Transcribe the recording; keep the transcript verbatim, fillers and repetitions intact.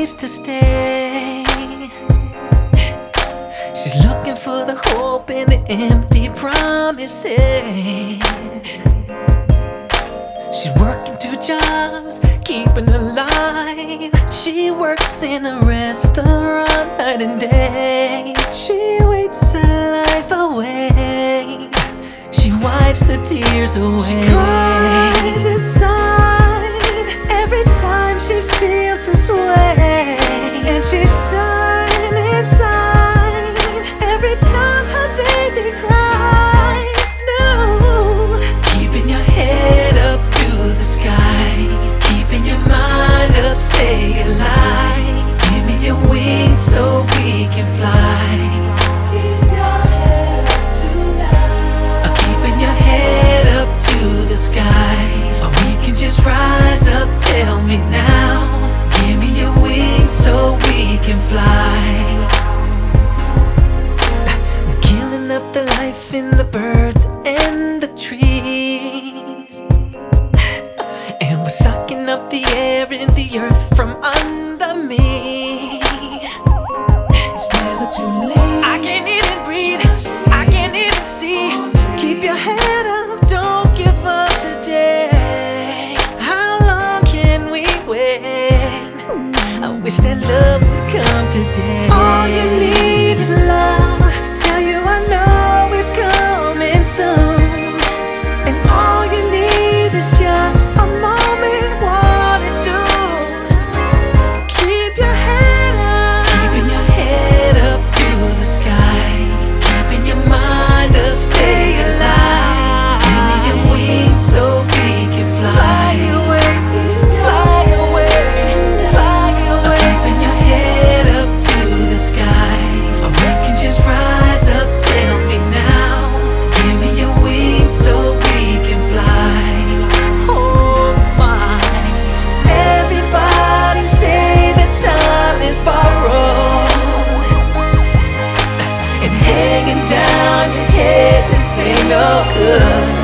place to stay. She's looking for the hope in the empty promises. She's working two jobs, keeping alive. She works in a restaurant night and day. She waits her life away. She wipes the tears away. She cries inside every time she feels this way. And she's done inside every time her baby cries. No, keeping your head up to the sky, keeping your mind up, stay alive. Give me your wings so we can fly. Keep your head up tonight. Uh, keeping your head up to the sky, or we can just rise up. Tell me now. Give me your wings so we can fly. We're killing up the life in the birds and the trees, and we're sucking up the air in the earth from under me. It's never too late. I can't even breathe, I can't even see. Keep your head up, don't give up today. How long can we wait? I wish that love would come today. All you need is love. Tell you I know it's coming soon. And all you need is just a moment. Wanna do? Keep your head up. Keeping your head up to the sky, keeping your mind up, stay alive. Give me your wings so we can fly away, fly away, fly away. Keeping your head up to the sky, or we can just rise up. Tell me now. Give me your wings so we can fly. Oh my. Everybody say that time is borrowed, and hanging down your head just ain't no good.